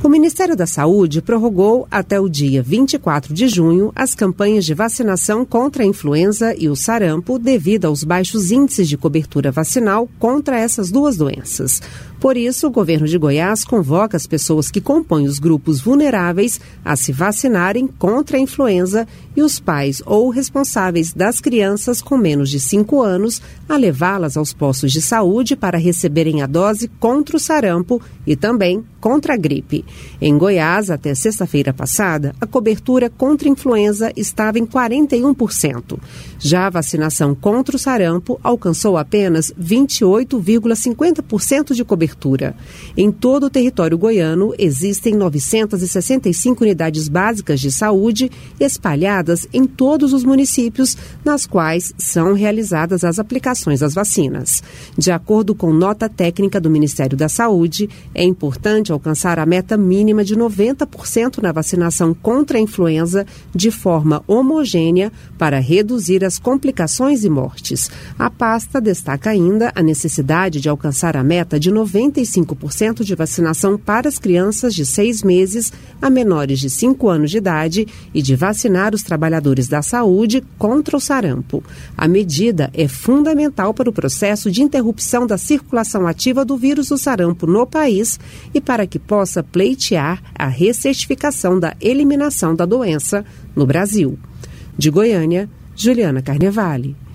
O Ministério da Saúde prorrogou até o dia 24 de junho as campanhas de vacinação contra a influenza e o sarampo devido aos baixos índices de cobertura vacinal contra essas duas doenças. Por isso, o governo de Goiás convoca as pessoas que compõem os grupos vulneráveis a se vacinarem contra a influenza e os pais ou responsáveis das crianças com menos de 5 anos a levá-las aos postos de saúde para receberem a dose contra o sarampo e também contra a gripe. Em Goiás, até sexta-feira passada, a cobertura contra a influenza estava em 41%. Já a vacinação contra o sarampo alcançou apenas 28,50% de cobertura. Em todo o território goiano, existem 965 unidades básicas de saúde espalhadas em todos os municípios, nas quais são realizadas as aplicações das vacinas. De acordo com nota técnica do Ministério da Saúde, é importante alcançar a meta mínima de 90% na vacinação contra a influenza de forma homogênea para reduzir as complicações e mortes. A pasta destaca ainda a necessidade de alcançar a meta de 95% de vacinação para as crianças de 6 meses a menores de 5 anos de idade e de vacinar os trabalhadores da saúde contra o sarampo. A medida é fundamental para o processo de interrupção da circulação ativa do vírus do sarampo no país e para que possa pleitear a recertificação da eliminação da doença no Brasil. De Goiânia, Juliana Carnevale.